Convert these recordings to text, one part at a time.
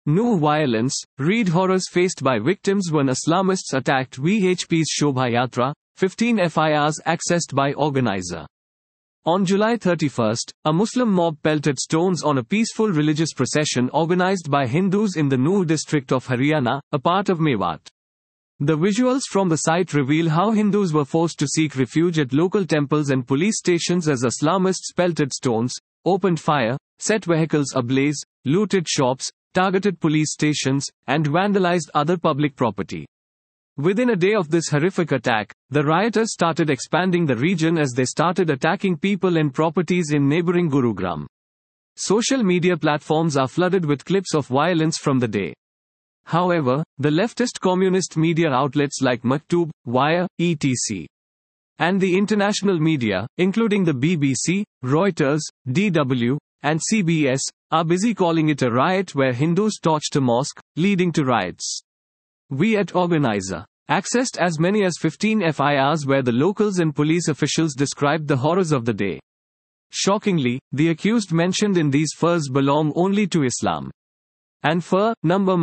New violence, read horrors faced by victims when Islamists attacked VHP's Shobha Yatra, 15 FIRs accessed by organizer. On July 31, a Muslim mob pelted stones on a peaceful religious procession organized by Hindus in the Nuh district of Haryana, a part of Mewat. The visuals from the site reveal how Hindus were forced to seek refuge at local temples and police stations as Islamists pelted stones, opened fire, set vehicles ablaze, looted shops, targeted police stations, and vandalized other public property. Within a day of this horrific attack, the rioters started expanding the region as they started attacking people and properties in neighboring Gurugram. Social media platforms are flooded with clips of violence from the day. However, the leftist communist media outlets like Maktub, Wire, etc. and the international media, including the BBC, Reuters, DW, and CBS, are busy calling it a riot where Hindus torched a mosque, leading to riots. We at Organizer accessed as many as 15 FIRs where the locals and police officials described the horrors of the day. Shockingly, the accused mentioned in these FIRs belong only to Islam. And FIR, number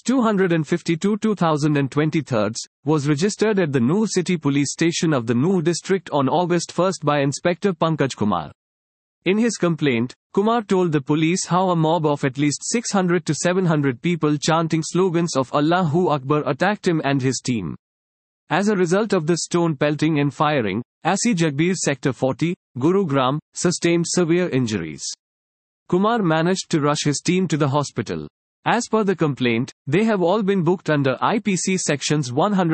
-252 2023, was registered at the Nuh City Police Station of the Nuh district on August 1 by Inspector Pankaj Kumar. In his complaint, Kumar told the police how a mob of at least 600 to 700 people chanting slogans of Allahu Akbar attacked him and his team. As a result of the stone pelting and firing, Asi Jagbir Sector 40, Gurugram, sustained severe injuries. Kumar managed to rush his team to the hospital. As per the complaint, they have all been booked under IPC sections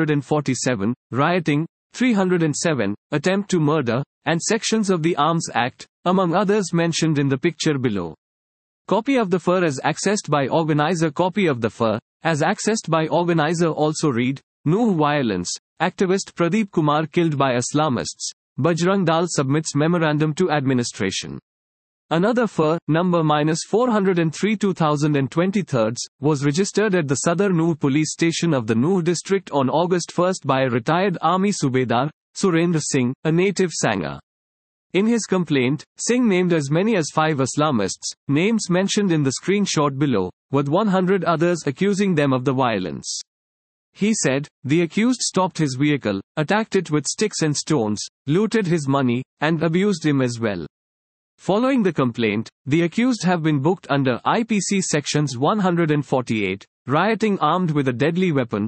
147, rioting, 307, attempt to murder, and sections of the Arms Act, among others mentioned in the picture below. Copy of the FIR as accessed by organizer. Copy of the FIR, as accessed by organizer also read, Nuh violence, activist Pradeep Kumar killed by Islamists, Bajrang Dal submits memorandum to administration. Another FIR, number -403 2023, was registered at the Sadar Nuh police station of the Nuh district on August 1 by a retired army Subedar, Surendra Singh, a native Sangha. In his complaint, Singh named as many as 5 Islamists, names mentioned in the screenshot below, with 100 others accusing them of the violence. He said, the accused stopped his vehicle, attacked it with sticks and stones, looted his money, and abused him as well. Following the complaint, the accused have been booked under IPC sections 148, rioting armed with a deadly weapon,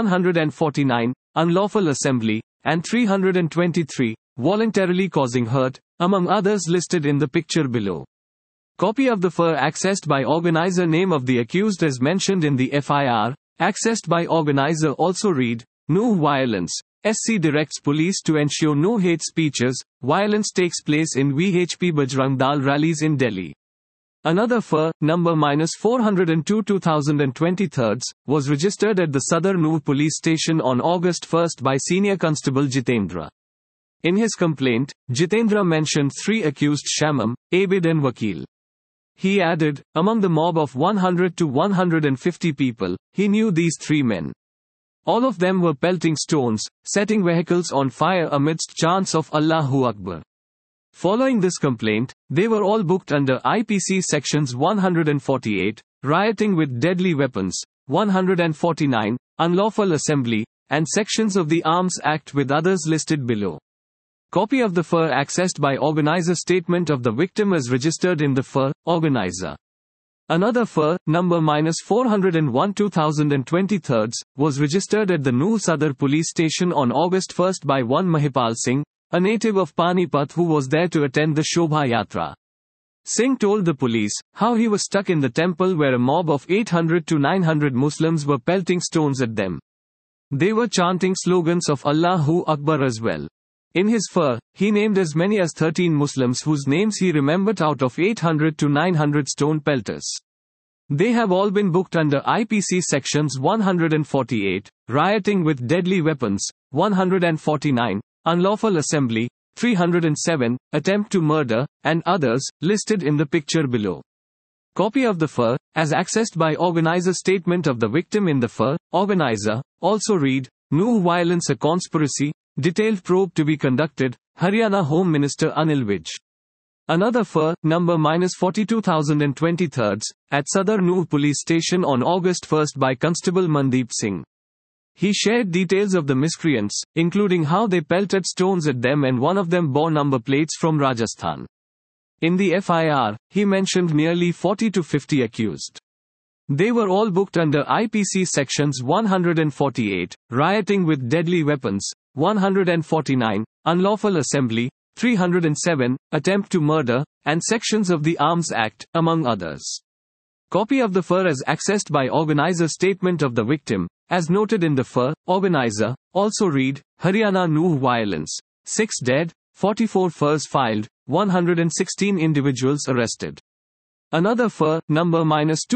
149, unlawful assembly, and 323, voluntarily causing hurt, among others listed in the picture below. Copy of the FIR accessed by organizer. Name of the accused as mentioned in the FIR, accessed by organizer also read, Nuh violence, SC directs police to ensure no hate speeches, violence takes place in VHP Bajrang Dal rallies in Delhi. Another FIR, number -402 2023, was registered at the Sadar Nuh police station on August 1 by Senior Constable Jitendra. In his complaint, Jitendra mentioned 3 accused Shamam, Abid and Vakil. He added, among the mob of 100 to 150 people, he knew these 3 men. All of them were pelting stones, setting vehicles on fire amidst chants of Allahu Akbar. Following this complaint, they were all booked under IPC sections 148, rioting with deadly weapons, 149, unlawful assembly, and sections of the Arms Act with others listed below. Copy of the FIR accessed by organizer. Statement of the victim is registered in the FIR, organizer. Another FIR, number -401 2023, was registered at the Nuh Sadar police station on August 1 by one Mahipal Singh, a native of Panipat who was there to attend the Shobha Yatra. Singh told the police how he was stuck in the temple where a mob of 800 to 900 Muslims were pelting stones at them. They were chanting slogans of Allahu Akbar as well. In his FIR, he named as many as 13 Muslims whose names he remembered out of 800 to 900 stone pelters. They have all been booked under IPC sections 148, rioting with deadly weapons, 149, unlawful assembly, 307, attempt to murder, and others, listed in the picture below. Copy of the FIR, as accessed by organizer. Statement of the victim in the FIR, organizer, also read, Nuh violence a conspiracy, detailed probe to be conducted, Haryana Home Minister Anil Vij. Another FIR, number -42,023, at Sadar Noor police station on August 1 by Constable Mandeep Singh. He shared details of the miscreants, including how they pelted stones at them and one of them bore number plates from Rajasthan. In the FIR, he mentioned nearly 40 to 50 accused. They were all booked under IPC sections 148, rioting with deadly weapons, 149, unlawful assembly, 307, attempt to murder, and sections of the Arms Act, among others. Copy of the FIR as accessed by organizer. Statement of the victim, as noted in the FIR, organizer, also read, Haryana Noor violence, 6 dead, 44 FIRs filed, 116 individuals arrested. Another FIR, number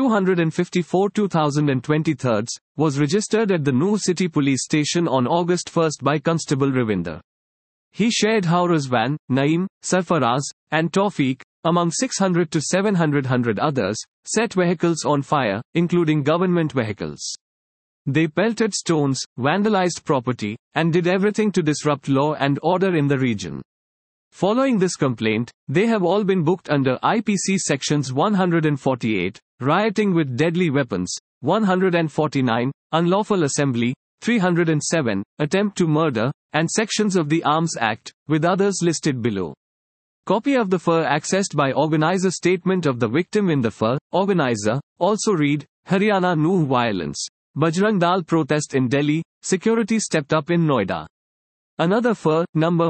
-254/2023, was registered at the Noor City Police Station on August 1 by Constable Ravinder. He shared how Razvan, Naeem, Sarfaraz, and Tawfiq, among 600 to 700 others, set vehicles on fire, including government vehicles. They pelted stones, vandalized property, and did everything to disrupt law and order in the region. Following this complaint, they have all been booked under IPC sections 148, rioting with deadly weapons, 149, unlawful assembly, 307, attempt to murder, and sections of the Arms Act, with others listed below. Copy of the FIR accessed by organizer. Statement of the victim in the FIR, organizer, also read, Haryana Noor violence, Bajrang Dal protest in Delhi, security stepped up in Noida. Another FIR, number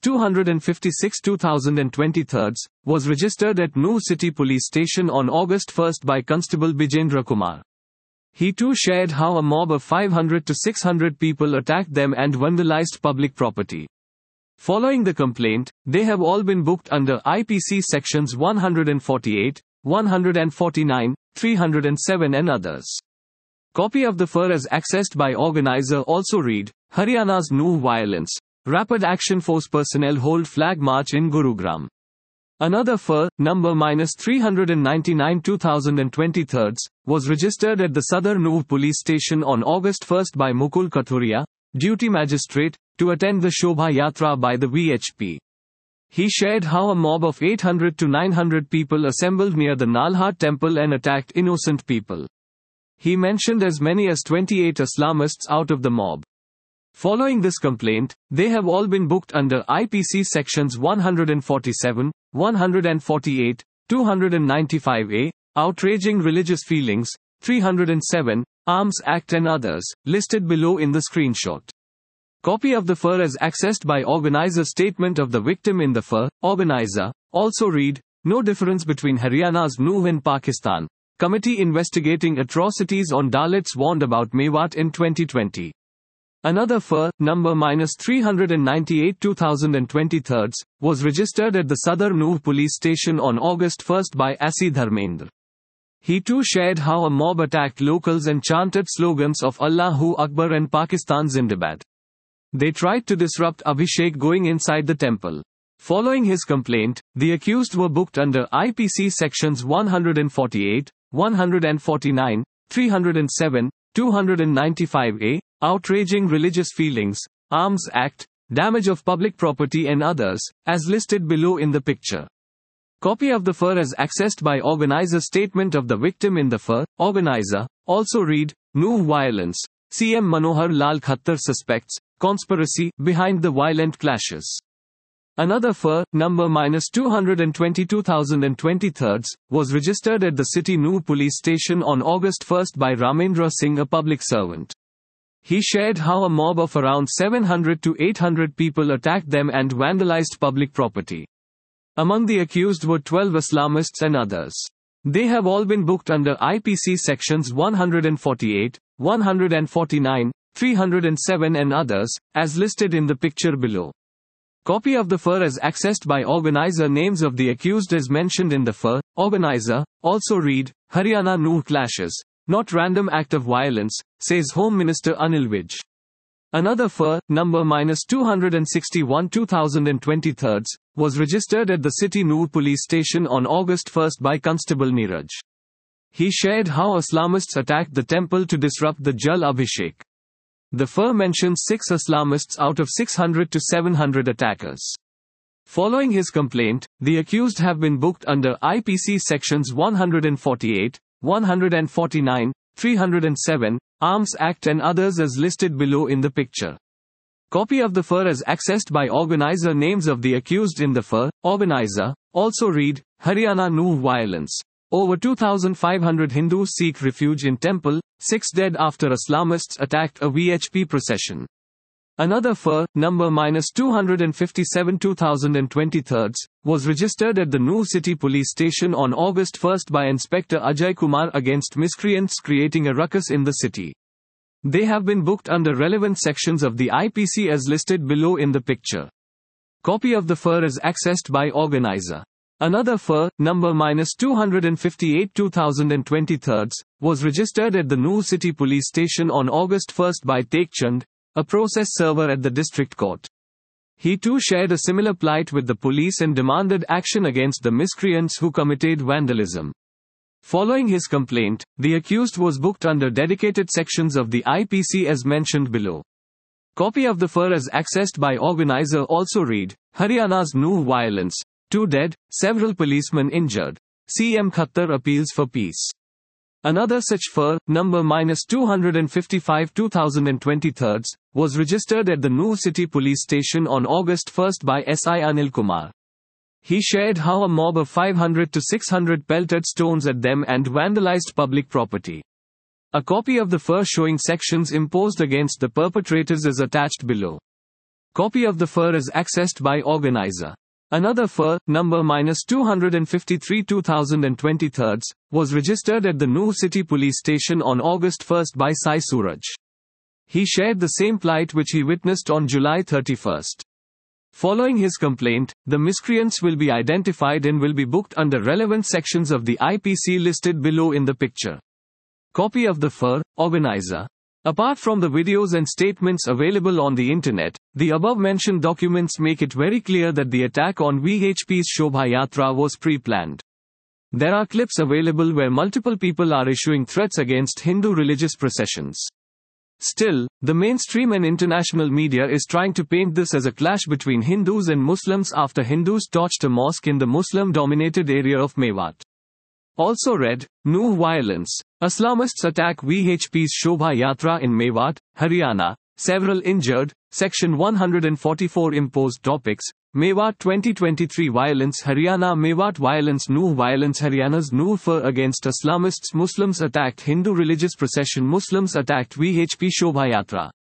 -256/2023, was registered at Noor City Police Station on August 1 by Constable Bijendra Kumar. He too shared how a mob of 500 to 600 people attacked them and vandalized public property. Following the complaint, they have all been booked under IPC sections 148, 149, 307 and others. Copy of the FIR as accessed by organizer. Also read, Haryana's Noor violence, Rapid Action Force personnel hold flag march in Gurugram. Another FIR, number -399/2023, was registered at the Sadar Noor police station on August 1 by Mukul Kathuria, duty magistrate, to attend the Shobha Yatra by the VHP. He shared how a mob of 800 to 900 people assembled near the Nalhat temple and attacked innocent people. He mentioned as many as 28 Islamists out of the mob. Following this complaint, they have all been booked under IPC sections 147, 148, 295A, outraging religious feelings, 307, Arms Act and others, listed below in the screenshot. Copy of the FIR as accessed by organizer. Statement of the victim in the FIR, organizer, also read, no difference between Haryana's Noor and Pakistan. Committee investigating atrocities on Dalits warned about Mewat in 2020. Another FIR, number -398/2023, was registered at the Sadar Noor police station on August 1 by Asi Dharmendra. He too shared how a mob attacked locals and chanted slogans of Allahu Akbar and Pakistan Zindabad. They tried to disrupt Abhishek going inside the temple. Following his complaint, the accused were booked under IPC sections 148, 149, 307, 295A, outraging religious feelings, Arms Act, damage of public property and others, as listed below in the picture. Copy of the FIR as accessed by organizer. Statement of the victim in the FIR, organizer, also read, Noor violence, CM Manohar Lal Khattar suspects, conspiracy behind the violent clashes. Another FIR, number -222/2023, was registered at the City Noor police station on August 1 by Ramendra Singh, a public servant. He shared how a mob of around 700 to 800 people attacked them and vandalized public property. Among the accused were 12 Islamists and others. They have all been booked under IPC sections 148, 149, 307 and others, as listed in the picture below. Copy of the FIR as accessed by organizer. Names of the accused as mentioned in the FIR, organizer, also read, Haryana Noor clashes, not random act of violence, says Home Minister Anil Vij. Another FIR, number -261/2023, was registered at the City Noor police station on August 1 by Constable Neeraj. He shared how Islamists attacked the temple to disrupt the Jal Abhishek. The FIR mentions 6 Islamists out of 600 to 700 attackers. Following his complaint, the accused have been booked under IPC sections 148, 149, 307, Arms Act and others as listed below in the picture. Copy of the FIR as accessed by organizer. Names of the accused in the FIR, organizer, also read, Haryana Nooh violence. Over 2,500 Hindus seek refuge in temple, 6 dead after Islamists attacked a VHP procession. Another FIR, number -257 2023, was registered at the Nooh City Police Station on August 1 by Inspector Ajay Kumar against miscreants creating a ruckus in the city. They have been booked under relevant sections of the IPC as listed below in the picture. Copy of the FIR is accessed by organizer. Another FIR, number -258 2023, was registered at the Nooh City Police Station on August 1 by Tekchand, a process server at the district court. He too shared a similar plight with the police and demanded action against the miscreants who committed vandalism. Following his complaint, the accused was booked under dedicated sections of the IPC as mentioned below. Copy of the FIR as accessed by organizer. Also read, Haryana's Nooh violence, 2 dead, several policemen injured. CM Khattar appeals for peace. Another such FIR, number -255 2023, was registered at the Nooh City Police Station on August 1 by SI Anil Kumar. He shared how a mob of 500 to 600 pelted stones at them and vandalized public property. A copy of the FIR showing sections imposed against the perpetrators is attached below. Copy of the FIR is accessed by organizer. Another FIR, number -253 2023, was registered at the Nooh City Police Station on August 1 by Sai Suraj. He shared the same plight which he witnessed on July 31. Following his complaint, the miscreants will be identified and will be booked under relevant sections of the IPC listed below in the picture. Copy of the FIR, organizer. Apart from the videos and statements available on the internet, the above-mentioned documents make it very clear that the attack on VHP's Shobha Yatra was pre-planned. There are clips available where multiple people are issuing threats against Hindu religious processions. Still, the mainstream and international media is trying to paint this as a clash between Hindus and Muslims after Hindus torched a mosque in the Muslim-dominated area of Mewat. Also read, Nooh violence. Islamists attack VHP's Shobha Yatra in Mewat, Haryana. Several injured. Section 144 imposed topics. Mewat 2023 violence. Haryana Mewat violence. Nooh violence. Haryana's Nooh FIR against Islamists. Muslims attacked Hindu religious procession. Muslims attacked VHP Shobha Yatra.